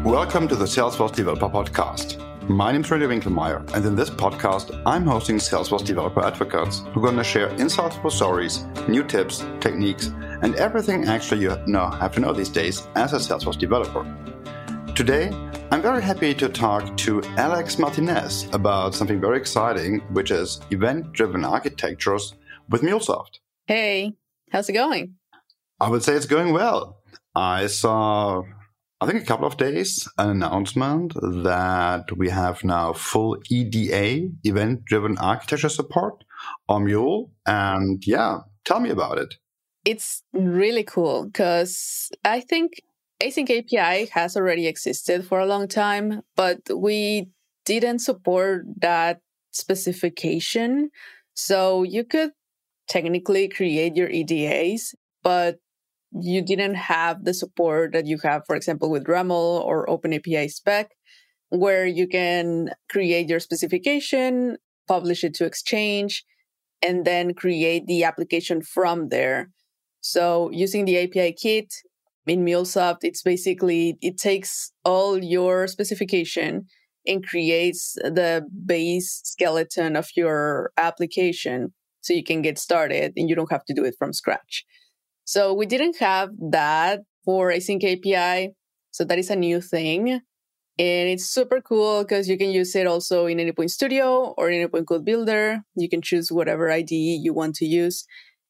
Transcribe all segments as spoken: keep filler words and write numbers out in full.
Welcome to the Salesforce Developer Podcast. My name is René Winkelmeier, and in this podcast, I'm hosting Salesforce Developer Advocates who are going to share insightful stories, new tips, techniques, and everything actually you know, have to know these days as a Salesforce developer. Today, I'm very happy to talk to Alex Martinez about something very exciting, which is event-driven architectures with MuleSoft. Hey, how's it going? I would say it's going well. I saw, I think a couple of days, an announcement that we have now full E D A, event-driven architecture support on Mule. And yeah, tell me about it. It's really cool because I think Async A P I has already existed for a long time, but we didn't support that specification. So you could technically create your E D As, but you didn't have the support that you have, for example, with RAML or OpenAPI spec, where you can create your specification, publish it to Exchange, and then create the application from there. So using the A P I kit in MuleSoft, it's basically, it takes all your specification and creates the base skeleton of your application so you can get started and you don't have to do it from scratch. So we didn't have that for Async A P I. So that is a new thing. And it's super cool because you can use it also in Anypoint Studio or in Anypoint Code Builder. You can choose whatever I D E you want to use.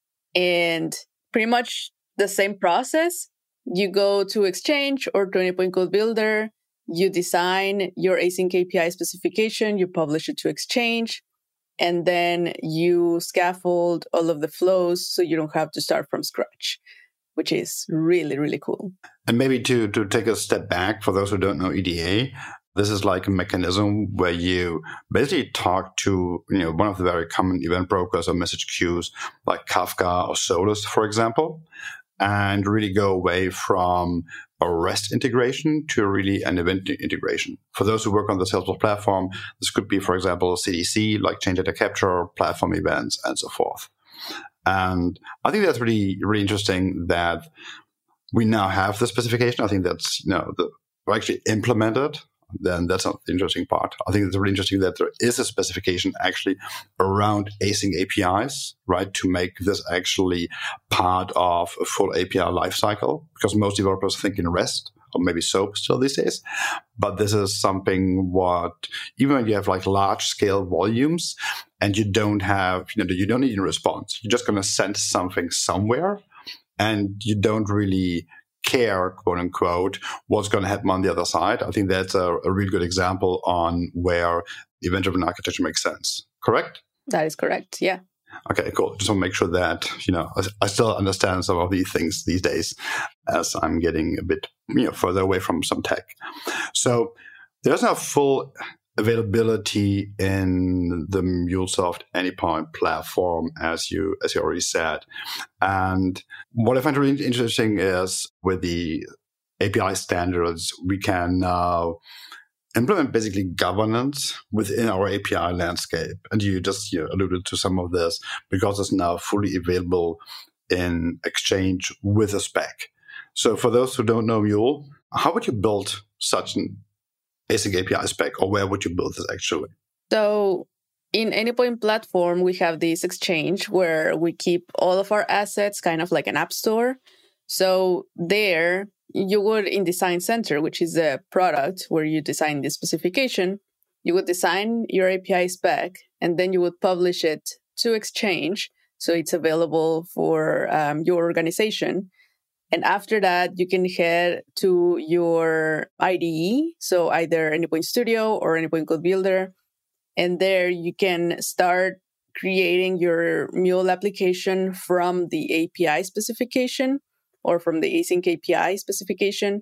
And pretty much the same process. You go to Exchange or to Anypoint Code Builder. You design your Async A P I specification. You publish it to Exchange. And then you scaffold all of the flows so you don't have to start from scratch, which is really, really cool. And maybe to, to take a step back, for those who don't know E D A, this is like a mechanism where you basically talk to, you know, one of the very common event brokers or message queues like Kafka or Solus, for example, and really go away from a REST integration to really an event integration. For those who work on the Salesforce platform, this could be, for example, C D C, like change data capture, platform events, and so forth. And I think that's really, really interesting that we now have the specification. I think that's, you know, the, we're actually implemented. Then that's not the interesting part. I think it's really interesting that there is a specification actually around async A P Is, right, to make this actually part of a full A P I lifecycle, because most developers think in REST or maybe SOAP still these days. But this is something what, even when you have like large scale volumes and you don't have, you know, you don't need a response. You're just going to send something somewhere and you don't really care, quote unquote, what's going to happen on the other side. I think that's a, a really good example on where event-driven architecture makes sense. Correct? That is correct. Yeah. Okay, cool. Just want to make sure that, you know, I, I still understand some of these things these days as I'm getting a bit, you know, further away from some tech. So there's now full availability in the MuleSoft Anypoint platform, as you as you already said. And what I find really interesting is with the A P I standards, we can now implement basically governance within our A P I landscape. And you just you know, alluded to some of this because it's now fully available in Exchange with a spec. So for those who don't know Mule, how would you build such an Async A P I spec, or where would you build this actually? So in Anypoint platform, we have this Exchange where we keep all of our assets, kind of like an app store. So there you would, in Design Center, which is a product where you design the specification, you would design your A P I spec, and then you would publish it to Exchange. So it's available for um, your organization. And after that, you can head to your I D E, so either Anypoint Studio or Anypoint Code Builder. And there you can start creating your Mule application from the A P I specification or from the Async A P I specification.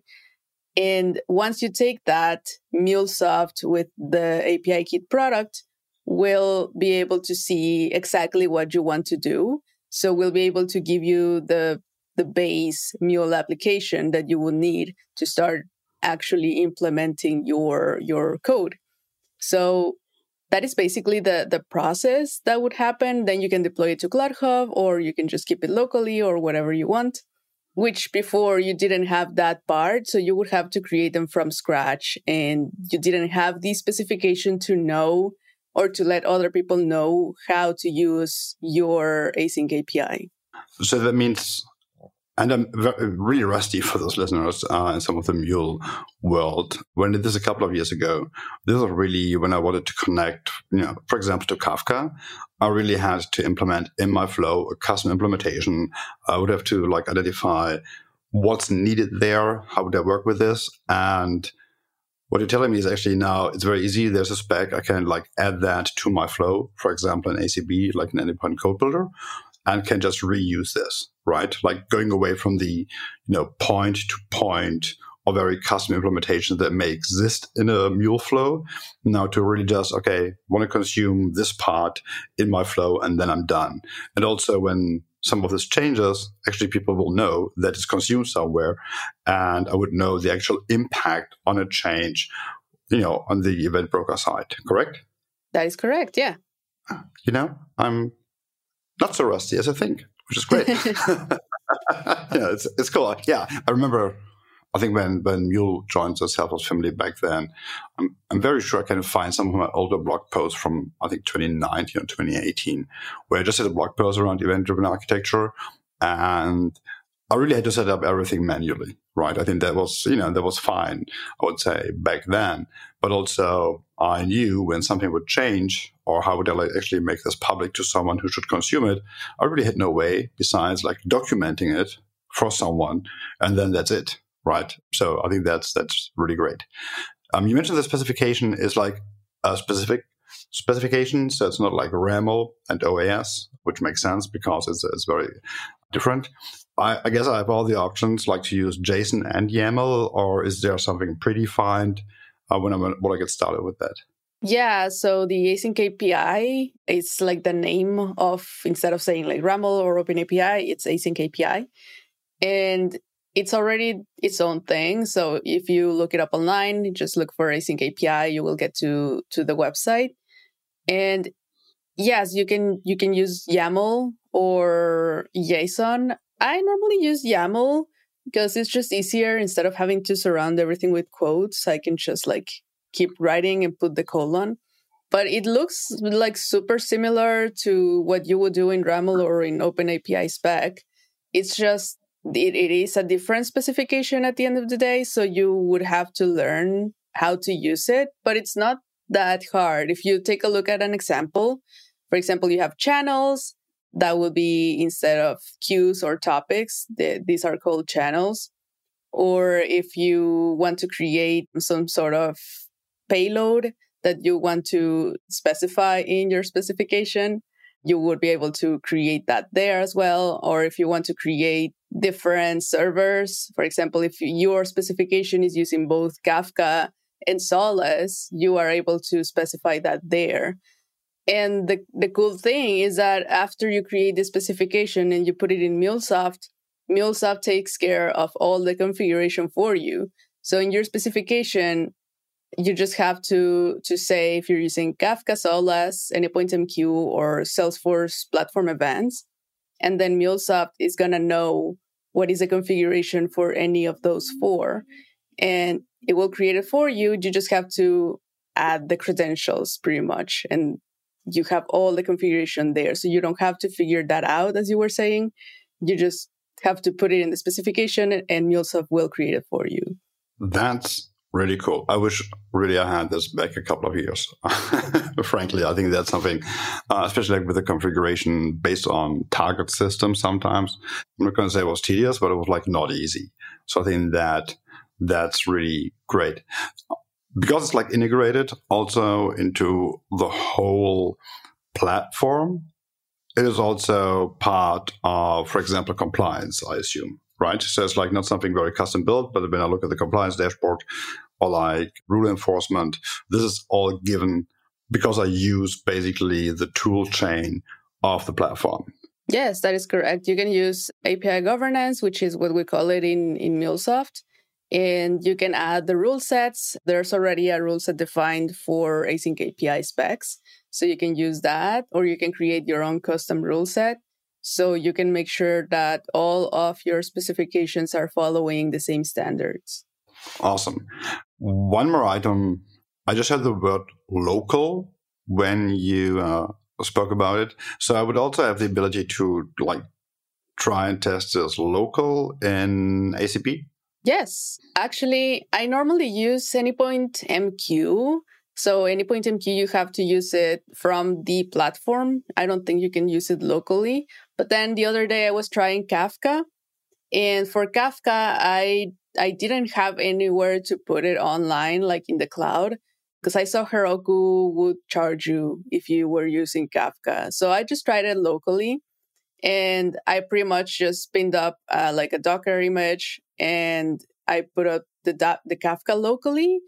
And once you take that, MuleSoft with the A P I Kit product will be able to see exactly what you want to do. So we'll be able to give you the the base Mule application that you will need to start actually implementing your, your code. So that is basically the, the process that would happen. Then you can deploy it to Cloud Hub, or you can just keep it locally or whatever you want. which before you didn't have that part. So you would have to create them from scratch, and you didn't have the specification to know or to let other people know how to use your async A P I. So that means, and I'm really rusty for those listeners uh, in some of the Mule world. When I did this a couple of years ago, this was really when I wanted to connect, you know, for example, to Kafka. I really had to implement in my flow a custom implementation. I would have to like identify what's needed there. How would I work with this? And what you're telling me is actually now it's very easy. There's a spec. I can like add that to my flow, for example, in A C B, like an endpoint code builder, and can just reuse this, right? Like going away from the, you know, point to point or very custom implementations that may exist in a Mule flow, now to really just, okay, want to consume this part in my flow and then I'm done. And also when some of this changes, actually people will know that it's consumed somewhere, and I would know the actual impact on a change, you know, on the event broker side, correct? That is correct, yeah. You know, I'm not so rusty as I think, which is great. Yeah, it's it's cool. Yeah, I remember, I think when, when Mule joined the Salesforce family back then, I'm, I'm very sure I can find some of my older blog posts from, I think, twenty nineteen or twenty eighteen, where I just did a blog post around event-driven architecture, and I really had to set up everything manually, right? I think that was, you know, that was fine, I would say, back then. But also, I knew when something would change, or how would I like actually make this public to someone who should consume it, I really had no way besides like documenting it for someone, and then that's it, right? So I think that's that's really great. Um, you mentioned the specification is like a specific specification, so it's not like RAML and O A S, which makes sense because it's it's very different. I, I guess I have all the options, like to use JSON and YAML, or is there something predefined uh, when I when I get started with that? Yeah, so the async A P I is like the name of, instead of saying like RAML or OpenAPI, it's async A P I. And it's already its own thing. So if you look it up online, you just look for async A P I, you will get to, to the website. And yes, you can you can use YAML or JSON. I normally use YAML because it's just easier. Instead of having to surround everything with quotes, I can just like keep writing and put the colon. But it looks like super similar to what you would do in RAML or in OpenAPI spec. It's just, it, it is a different specification at the end of the day. So you would have to learn how to use it, but it's not that hard. If you take a look at an example, for example, you have channels. That will be, instead of queues or topics, the, these are called channels. Or if you want to create some sort of payload that you want to specify in your specification, you would be able to create that there as well. Or if you want to create different servers, for example, if your specification is using both Kafka and Solus, you are able to specify that there. And the, the cool thing is that after you create the specification and you put it in MuleSoft, MuleSoft takes care of all the configuration for you. So in your specification, you just have to, to say if you're using Kafka, Solus, AnyPointMQ, or Salesforce Platform Events, and then MuleSoft is going to know what is the configuration for any of those four. And it will create it for you. You just have to add the credentials pretty much. And you have all the configuration there. So you don't have to figure that out, as you were saying. You just have to put it in the specification and MuleSoft will create it for you. That's really cool. I wish really I had this back a couple of years. Frankly, I think that's something, uh, especially like with the configuration based on target systems sometimes. I'm not going to say it was tedious, but it was like not easy. So I think that that's really great. Because it's like integrated also into the whole platform, it is also part of, for example, compliance, I assume, right? So it's like not something very custom built, but when I look at the compliance dashboard or like rule enforcement, this is all given because I use basically the tool chain of the platform. Yes, that is correct. You can use A P I governance, which is what we call it in, in MuleSoft. And you can add the rule sets. There's already a rule set defined for async A P I specs. So you can use that, or you can create your own custom rule set. so you can make sure that all of your specifications are following the same standards. Awesome. One more item. I just had the word local when you uh, spoke about it. So I would also have the ability to like try and test this local in A C P? Yes. Actually, I normally use Anypoint M Q. So Anypoint M Q, you have to use it from the platform. I don't think you can use it locally. But then the other day I was trying Kafka. And for Kafka, I I didn't have anywhere to put it online, like in the cloud, because I saw Heroku would charge you if you were using Kafka. So I just tried it locally. And I pretty much just spinned up uh, like a Docker image, and I put up the the Kafka locally.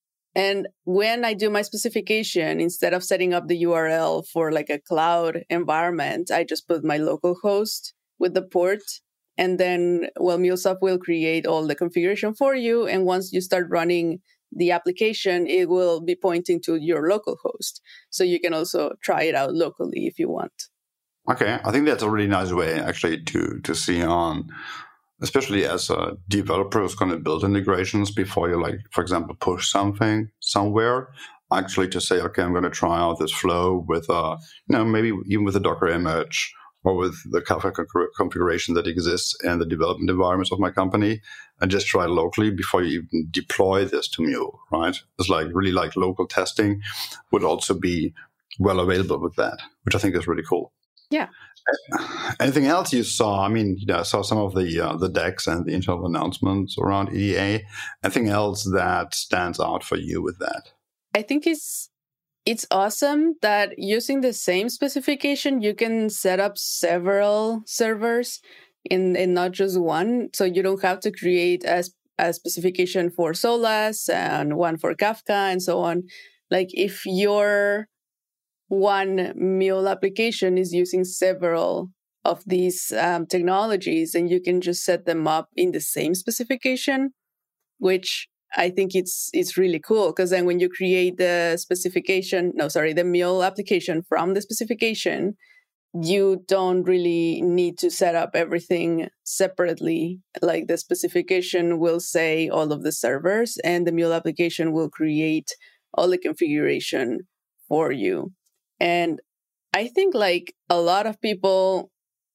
And when I do my specification, instead of setting up the U R L for like a cloud environment, I just put my local host with the port. And then, well, MuleSoft will create all the configuration for you. And once you start running the application, it will be pointing to your local host. So you can also try it out locally if you want. Okay, I think that's a really nice way actually to to see on, especially as a developer who's going to build integrations before you, like, for example, push something somewhere, actually to say, okay, I'm going to try out this flow with, uh, you know, maybe even with a Docker image or with the Kafka configuration that exists in the development environments of my company, and just try it locally before you even deploy this to Mule, right? It's like really like local testing would also be well available with that, which I think is really cool. Yeah. Anything else you saw? I mean, you know, I saw some of the uh, the decks and the internal announcements around E D A. Anything else that stands out for you with that? I think it's it's awesome that using the same specification, you can set up several servers in, in not just one. So you don't have to create a, a specification for Solaz and one for Kafka and so on. Like if your one Mule application is using several of these um, technologies, and you can just set them up in the same specification, which I think it's it's really cool, because then when you create the specification, no, sorry, the Mule application from the specification, you don't really need to set up everything separately. Like the specification will say all of the servers, and the Mule application will create all the configuration for you. And I think like a lot of people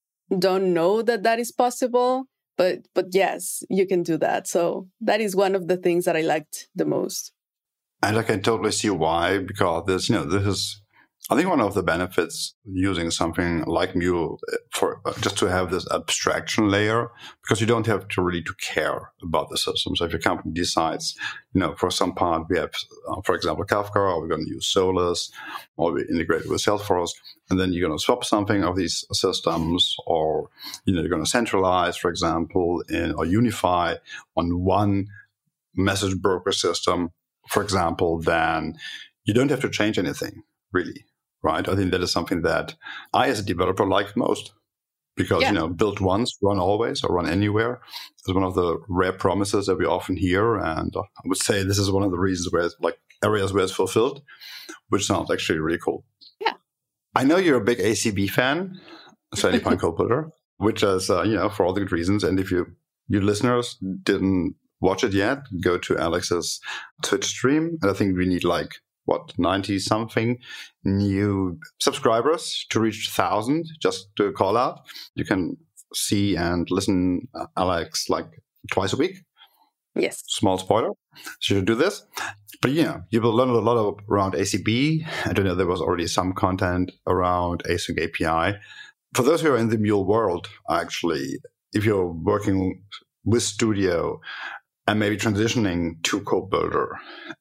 don't know that that is possible, but but yes, you can do that. So that is one of the things that I liked the most. And I can totally see why, because this, you know, this is, I think, one of the benefits using something like Mule for uh, just to have this abstraction layer, because you don't have to really to care about the system. So if your company decides, you know, for some part we have, uh, for example, Kafka, or we're going to use Solaz, or we integrate with Salesforce, and then you're going to swap something of these systems, or, you know, you're going to centralize, for example, in, or unify on one message broker system, for example, then you don't have to change anything, really. Right. I think that is something that I, as a developer, like most, because, yeah. you know, build once, run always, or run anywhere is one of the rare promises that we often hear. And I would say this is one of the reasons where it's like areas where it's fulfilled, which sounds actually really cool. Yeah. I know you're a big A C B fan, so Anypoint CodeBuilder, which is, uh, you know, for all the good reasons. And if you, you listeners didn't watch it yet, go to Alex's Twitch stream. And I think we need like, what, ninety something new subscribers to reach one thousand, just to call out. You can see and listen uh, Alex like twice a week. Yes. Small spoiler. So you should do this. But yeah, you will learn a lot of, around A C B. I don't know, there was already some content around Async A P I. For those who are in the Mule world, actually, if you're working with Studio and maybe transitioning to CodeBuilder,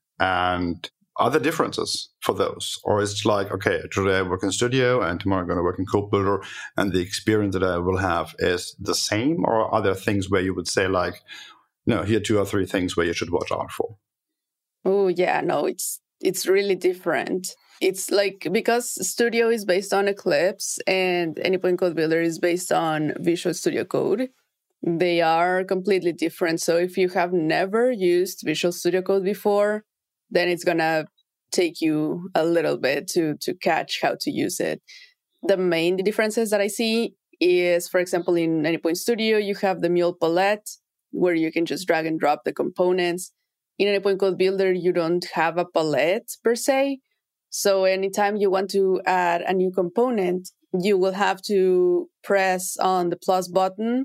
and are there differences for those? Or is it like, okay, today I work in Studio and tomorrow I'm going to work in CodeBuilder, and the experience that I will have is the same? Or are there things where you would say like, no, here are two or three things where you should watch out for? Oh, yeah, no, it's it's really different. It's like, because Studio is based on Eclipse and Anypoint CodeBuilder is based on Visual Studio Code, they are completely different. So if you have never used Visual Studio Code before, then it's going to take you a little bit to, to catch how to use it. The main differences that I see is, for example, in Anypoint Studio, you have the Mule palette where you can just drag and drop the components. In Anypoint Code Builder, you don't have a palette per se. So anytime you want to add a new component, you will have to press on the plus button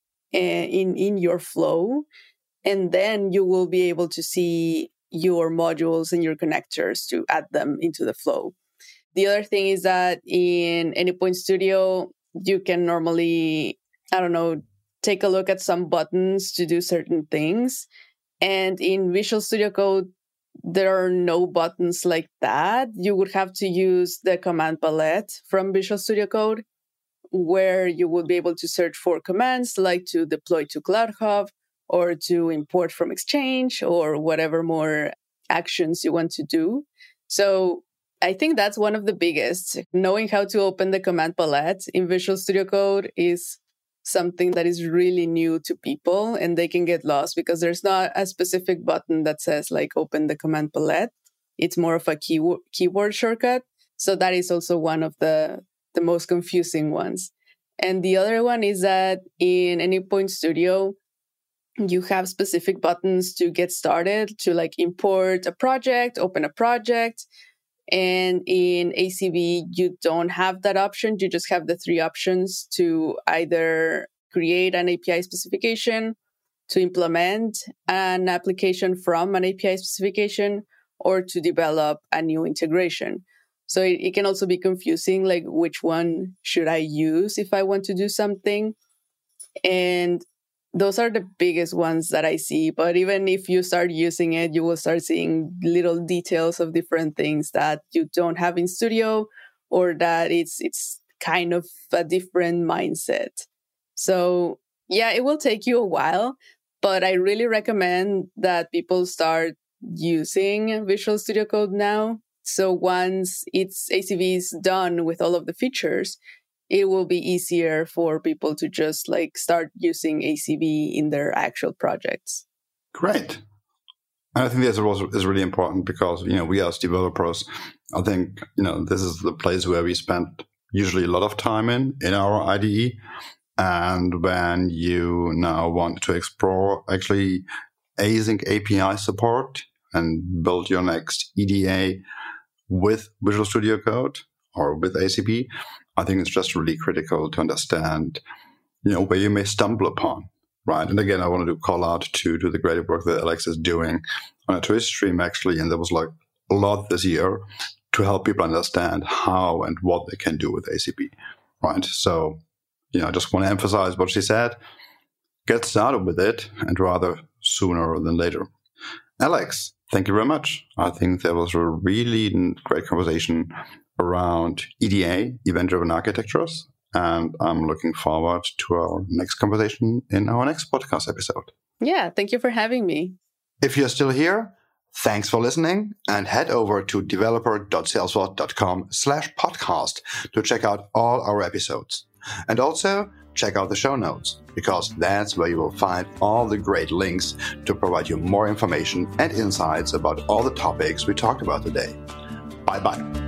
in, in your flow, and then you will be able to see your modules and your connectors to add them into the flow. The other thing is that in Anypoint Studio, you can normally, I don't know, take a look at some buttons to do certain things. And in Visual Studio Code, there are no buttons like that. You would have to use the command palette from Visual Studio Code, where you would be able to search for commands like to deploy to CloudHub or to import from Exchange or whatever more actions you want to do. So I think that's one of the biggest. Knowing how to open the command palette in Visual Studio Code is something that is really new to people, and they can get lost because there's not a specific button that says like open the command palette. It's more of a keyword, keyboard shortcut. So that is also one of the, the most confusing ones. And the other one is that in Anypoint Studio, you have specific buttons to get started, to like import a project, open a project. And in A C V, you don't have that option. You just have the three options to either create an A P I specification, to implement an application from an A P I specification, or to develop a new integration. So it, it can also be confusing, like which one should I use if I want to do something? And those are the biggest ones that I see. But even if you start using it, you will start seeing little details of different things that you don't have in Studio, or that it's it's kind of a different mindset. So yeah, it will take you a while, but I really recommend that people start using Visual Studio Code now. So once it's A C V is done with all of the features, it will be easier for people to just like start using A C V in their actual projects. Great. And I think this also is really important because, you know, we as developers, I think, you know, this is the place where we spend usually a lot of time in, in our I D E. And when you now want to explore actually async A P I support and build your next E D A with Visual Studio Code or with A C V, I think it's just really critical to understand, you know, where you may stumble upon, right? And again, I wanted to call out to, to the great work that Alex is doing on a Twitch stream, actually. And there was like a lot this year to help people understand how and what they can do with A C V, right? So, you know, I just want to emphasize what she said. Get started with it, and rather sooner than later. Alex, thank you very much. I think there was a really great conversation around E D A, event-driven architectures, and I'm looking forward to our next conversation in our next podcast episode. Yeah, thank you for having me. If you're still here, thanks for listening, and head over to developer.salesforce.com slash podcast to check out all our episodes. And also, check out the show notes, because that's where you will find all the great links to provide you more information and insights about all the topics we talked about today. Bye-bye.